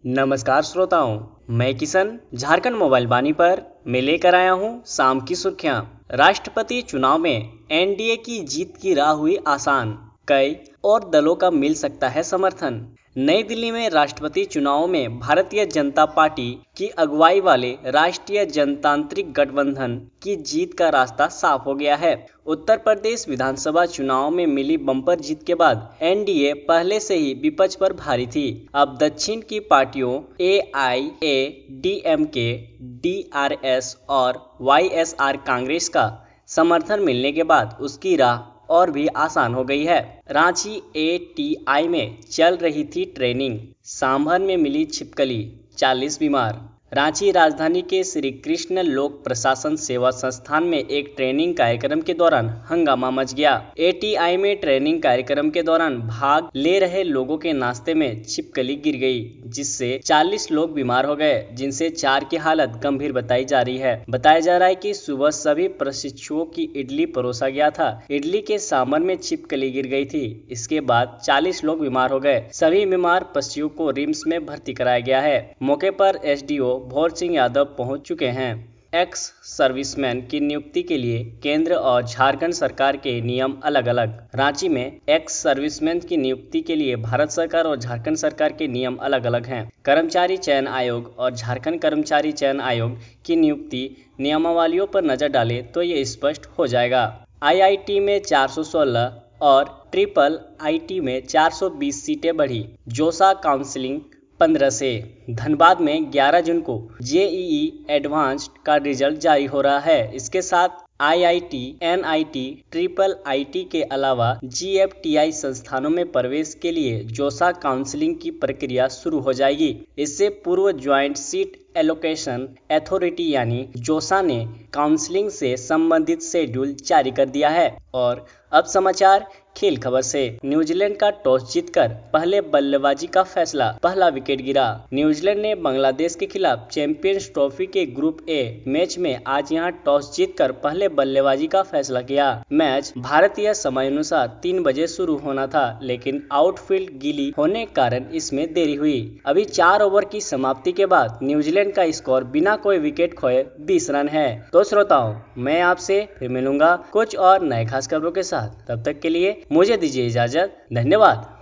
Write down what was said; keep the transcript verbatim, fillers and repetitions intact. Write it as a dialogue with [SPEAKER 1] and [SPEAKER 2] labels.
[SPEAKER 1] नमस्कार श्रोताओं, मैं किशन झारखंड मोबाइल बानी पर मैं लेकर आया हूं शाम की सुर्खियां। राष्ट्रपति चुनाव में एनडीए की जीत की राह हुई आसान, कई और दलों का मिल सकता है समर्थन। नई दिल्ली में राष्ट्रपति चुनाव में भारतीय जनता पार्टी की अगुवाई वाले राष्ट्रीय जनतांत्रिक गठबंधन की जीत का रास्ता साफ हो गया है। उत्तर प्रदेश विधानसभा चुनाव में मिली बम्पर जीत के बाद एनडीए पहले से ही विपक्ष पर भारी थी। अब दक्षिण की पार्टियों A I A D M K, D R S और वाई एस आर कांग्रेस का समर्थन मिलने के बाद उसकी राह और भी आसान हो गई है। रांची ए टी आई में चल रही थी ट्रेनिंग, सांभर में मिली छिपकली, चालीस बीमार। रांची राजधानी के श्री कृष्ण लोक प्रशासन सेवा संस्थान में एक ट्रेनिंग कार्यक्रम के दौरान हंगामा मच गया। ए टी आई में ट्रेनिंग कार्यक्रम के दौरान भाग ले रहे लोगों के नाश्ते में छिपकली गिर गई, जिससे चालीस लोग बीमार हो गए, जिनसे चार की हालत गंभीर बताई जा रही है। बताया जा रहा है कि सुबह सभी प्रशिक्षुओं की इडली परोसा गया था। इडली के सांभर में छिपकली गिर गई थी। इसके बाद चालीस लोग बीमार हो गए। सभी बीमार पशुओं को रिम्स में भर्ती कराया गया है। मौके पर S D O Bhor Singh Yadav पहुंच चुके हैं। एक्स सर्विसमैन की नियुक्ति के लिए केंद्र और झारखंड सरकार के नियम अलग अलग। रांची में एक्स सर्विसमैन की नियुक्ति के लिए भारत सरकार और झारखंड सरकार के नियम अलग अलग हैं। कर्मचारी चयन आयोग और झारखंड कर्मचारी चयन आयोग की नियुक्ति नियमावलियों पर नजर डाले तो ये स्पष्ट हो जाएगा। आई आई टी में चार सौ सोलह और ट्रिपल आई टी में चार सौ बीस सीटें बढ़ी। जोसा काउंसलिंग पंद्रह से। धनबाद में ग्यारह जून को जे ई ई एडवांस्ड का रिजल्ट जारी हो रहा है। इसके साथ I I T, N I T, triple I T के अलावा जी एफ टी आई संस्थानों में प्रवेश के लिए जोसा काउंसलिंग की प्रक्रिया शुरू हो जाएगी। इससे पूर्व ज्वाइंट सीट एलोकेशन अथॉरिटी यानी जोसा ने काउंसलिंग से संबंधित शेड्यूल जारी कर दिया है। और अब समाचार खेल खबर से। न्यूजीलैंड का टॉस जीतकर पहले बल्लेबाजी का फैसला, पहला विकेट गिरा। न्यूजीलैंड ने बांग्लादेश के खिलाफ चैंपियंस ट्रॉफी के ग्रुप ए मैच में आज यहां टॉस जीतकर पहले बल्लेबाजी का फैसला किया। मैच भारतीय समय अनुसार तीन बजे शुरू होना था, लेकिन आउटफील्ड गीली होने के कारण इसमें देरी हुई। अभी चार ओवर की समाप्ति के बाद न्यूजीलैंड का स्कोर बिना कोई विकेट खोए बीस रन है। तो श्रोताओं, मैं आपसे फिर मिलूंगा कुछ और नए खास खबरों के साथ। तब तक के लिए मुझे दीजिए इजाजत। धन्यवाद।